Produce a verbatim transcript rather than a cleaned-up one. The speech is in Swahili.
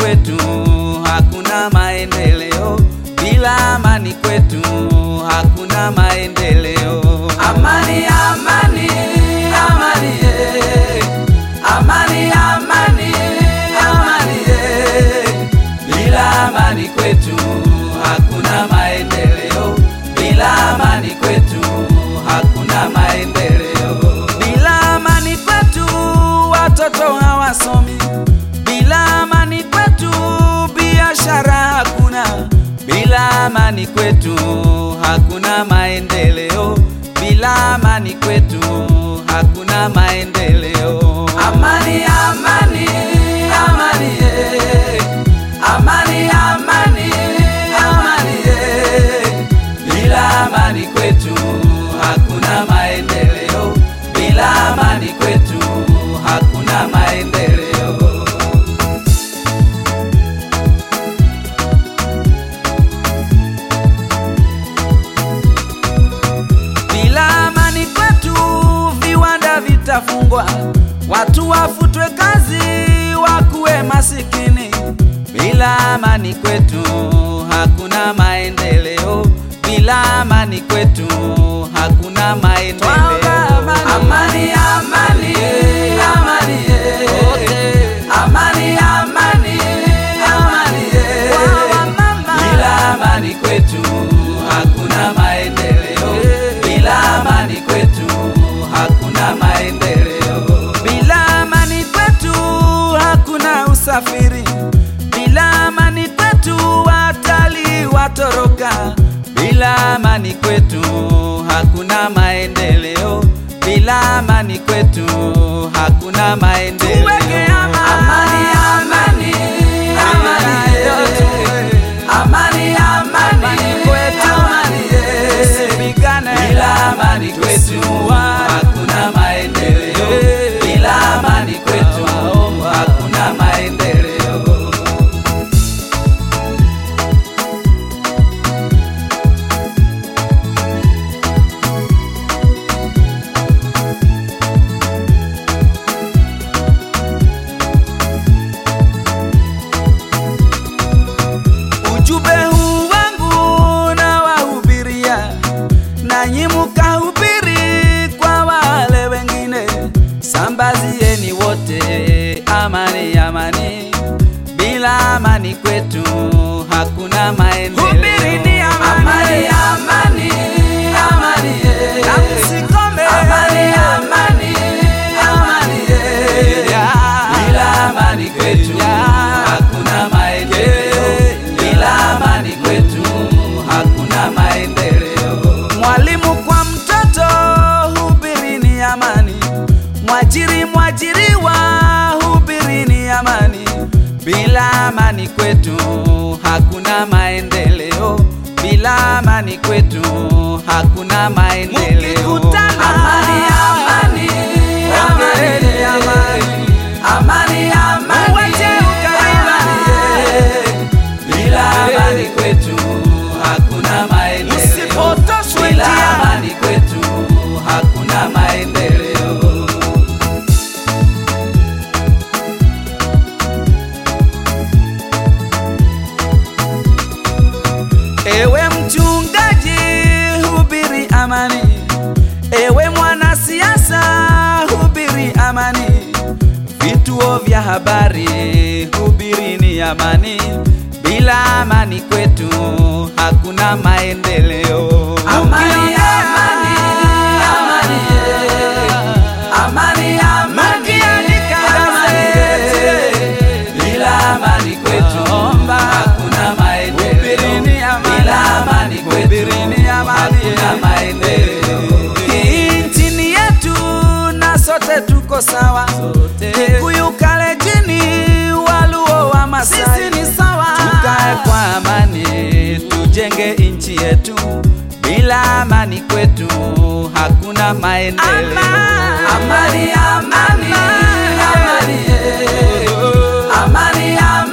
kwetu hakuna maendeleo, bila amani kwetu hakuna maendeleo. Amani, amani, amani, eh. Amani, amani, amani, eh. Bila amani kwetu hakuna maendeleo, bila amani kwetu hakuna maendeleo. Bila amani kwetu watoto hawasomi, bila amani kwetu biashara hakuna, bila amani kwetu hakuna maendeleo, bila amani kwetu hakuna maendeleo. Amani, amani, amani, eh. Amani, amani, amani, eh. Bila amani kwetu hakuna maendeleo, bila amani kwetu hakuna maendeleo. Bila amani kwetu viwanda vitafungwa, watu wafutwe kazi, wakuwe masikini. Bila amani kwetu hakuna maendeleo, bila amani kwetu hakuna maendeleo. Amani, amani, amani, eh. Amani, amani, amani, eh. Bila amani kwetu hakuna maendeleo, bila amani kwetu hakuna maendeleo. Bila amani kwetu hakuna usafiri, bila amani kwetu watalii watoroka, bila amani kwetu hakuna maendeleo, bila amani kwetu hakuna maendeleo. Amani, amani, amani, eh. Amani, amani kwetu, bila amani kwetu hakuna maendeleo, bila amani kwetu hakuna maendeleo. Ujumbe huu wangu na wahubiria, nanyi mukahubiri kwa wale wengine. Sambazieni wote amani, amani, bila amani kwetu hakuna maendeleo. Hubirini amani, amani, amani, eh. Na msikome. Amani, amani, amani, eh. Bila amani kwetu hakuna maendeleo, bila amani kwetu hakuna maendeleo. Mwalimu kwa mtoto, hubirini amani. Mwajiri, mwajiriwa, hubirini amani. Bila amani kwetu hakuna maendeleo, bila amani kwetu hakuna maendeleo. Amani, amani, amani, amani, amani, amani, eh. Bila amani kwetu hakuna maendeleo, bila amani kwetu hakuna maendeleo. Ewe mchungaji, hubiri amani. Ewe mwanasiasa, hubiri amani. Vituo vya habari, hubirini amani. Bila amani kwetu hakuna maendeleo. Amani, amani, amani, eh. Amani, amani, amani, eh. Bila amani kwetu hakuna maendeleo, bila amani kwetu hakuna maendeleo. Hii nchini yetu na sote tuko sawa, Kikuyu, Kalenjin, Waluo, Wamasai, sisi ni sawa. Tukae kwa amani, tujenge nchi yetu, bila amani kwetu hakuna maendeleo. Amani, amani, amani, eh. Amani, amani.